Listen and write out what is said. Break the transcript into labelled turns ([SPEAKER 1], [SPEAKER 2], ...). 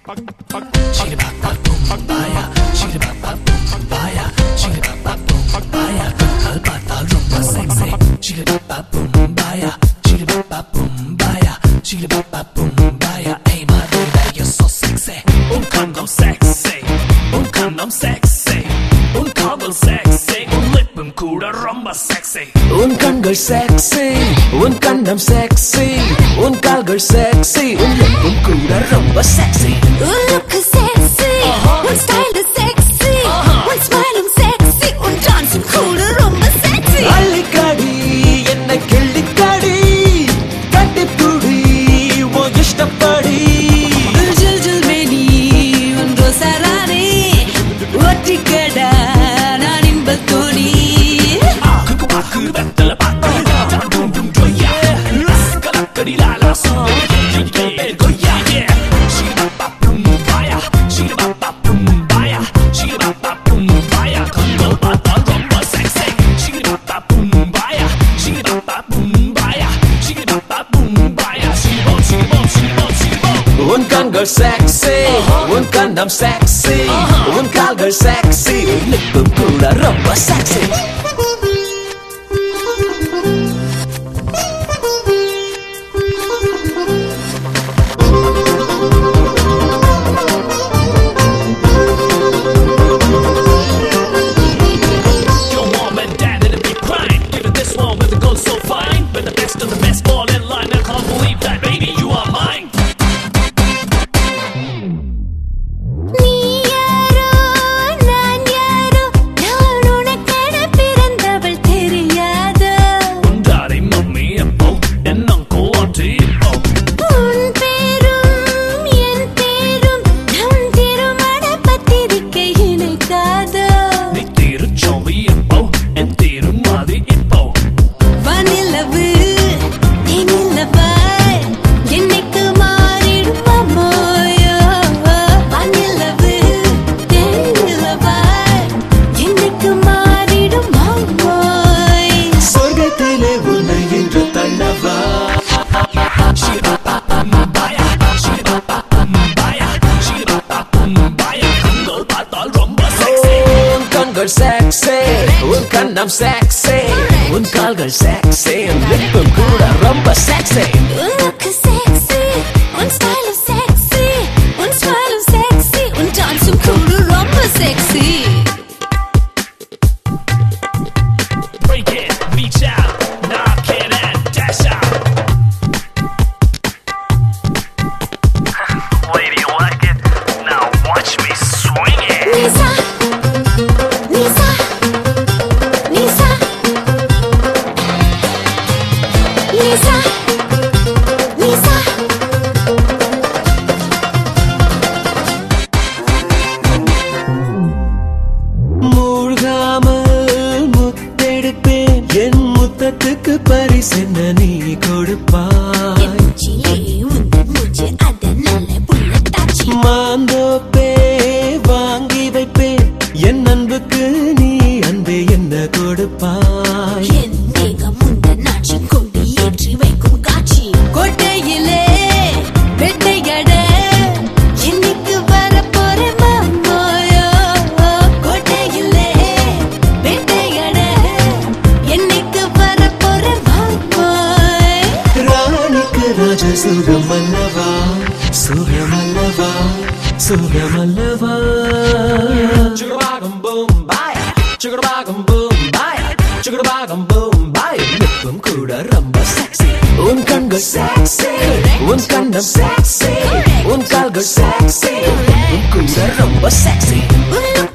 [SPEAKER 1] Hey my baby, you're so sexy. Un condom sexy, un condom sexy, un condom sexy, un lippum கூட ரொம்ப sexy.
[SPEAKER 2] Un கண்கள் sexy, un கண்டம் sexy, un கால்கள் sexy, un lippum கூட ரொம்ப sexy.
[SPEAKER 3] Un look is sexy, un style is sexy, un smile is sexy, un dance கூட ரொம்ப sexy.
[SPEAKER 2] அள்ளிக்கடி என்ன கிள்ளிக்கடி கட்டிப்புடி ஓ இஷ்டப்படி
[SPEAKER 3] ஜில் ஜில் மேனி un ரோசா ராணி ஒட்டிக்கடா நான் இன்பத் தோணி
[SPEAKER 1] 그 배틀 바꿔 둥둥 줘야 스카라까리 라라 소리게 거야 시르바빠 뿜바야 시르바빠 뿜바야 시르바빠 뿜바야 건거 받아 ரொம்ப sexy 시르바빠 뿜바야 시르바빠 뿜바야 시르바빠 뿜바야 시르보
[SPEAKER 2] un கண்கள் sexy, un கண்டம் sexy, un கால்கள் sexy, un lippum கூட ரொம்ப sexy.
[SPEAKER 1] Your mom and dad it'll be crying. Give it this one with the gold so fine. With the best of the best all in line. I can't believe that, baby, you are mine.
[SPEAKER 3] நீ யாரோ நான் யாரோ நான் உனக்கென பிறந்தவள் தெரியாதோ
[SPEAKER 1] Daddy, mommy, and both, and uncle, auntie, both.
[SPEAKER 3] உன் பேரும் என் பேரும் நம் திருமண பத்திரிகை இணைக்காதோ
[SPEAKER 1] நீ திருச்சோவி இப்போ என் திருமாதி இப்போ
[SPEAKER 3] வானிலவு தேனிலவாய் என்னைக்கு மாறிடும் அம்மோயோ வானிலவு தேனிலவாய் என்னைக்கு மாறிடும் அம்மோய்
[SPEAKER 2] சொர்க்கத்திலே உன்னை என்று தள்ளவா
[SPEAKER 1] ஷிரபாபாபாயா ஷிரபாபாபாயா ஷிரபாபாபாயா கண்கள் பார்த்தால் ரொம்ப sexy.
[SPEAKER 2] un கண்கள் sexy, un கண்டம் sexy, un கால்கள் sexy, un lippum கூட ரொம்ப sexy.
[SPEAKER 3] Un look is sexy, un style is sexy, un smile is sexy, un dance கூட ரொம்ப sexy.
[SPEAKER 1] Break it, reach out, knock it and dash out. Lady, you like it? Now watch me swing it.
[SPEAKER 3] Nisa, Nisa, Nisa, Nisa, Nisa.
[SPEAKER 2] மூழ்காமல் முத்தெடுப்பேன் என் முத்தத்துக்கு பரிசென்ன நீ கொடுப்பாய்
[SPEAKER 3] மூச்சிலே உந்தன் மூச்சு அதனால புல்லட்டாச்சி
[SPEAKER 2] மாந்தோப்பே வாங்கி வைப்பேன் என் அன்புக்கு நீ அன்பே என்ன கொடுப்பாய்
[SPEAKER 3] என் மேகம் உந்தன் ஆட்சி கொண்டு ஏற்றி வைக்கும் காட்சி கோட்டையிலே வெட்டையட இன்னைக்கு வரப்போற மாமோயோ கோட்டையிலே வெட்டையட என்னைக்கு வரப்போற மாமோய்
[SPEAKER 2] ராணிக்கு ராஜ சுகமல்லவா சுகமல்லவா சுகமல்லவா சுகபாகம் boom baya சுகபாகம் boom baya சுகபாகம் boom baya லிப்பும் கூட ரொம்ப sexy உன் கண்கள் sexy உன் கண்டம் sexy உன் கால்கள் sexy லிப்பும் கூட ரொம்ப sexy
[SPEAKER 3] Un look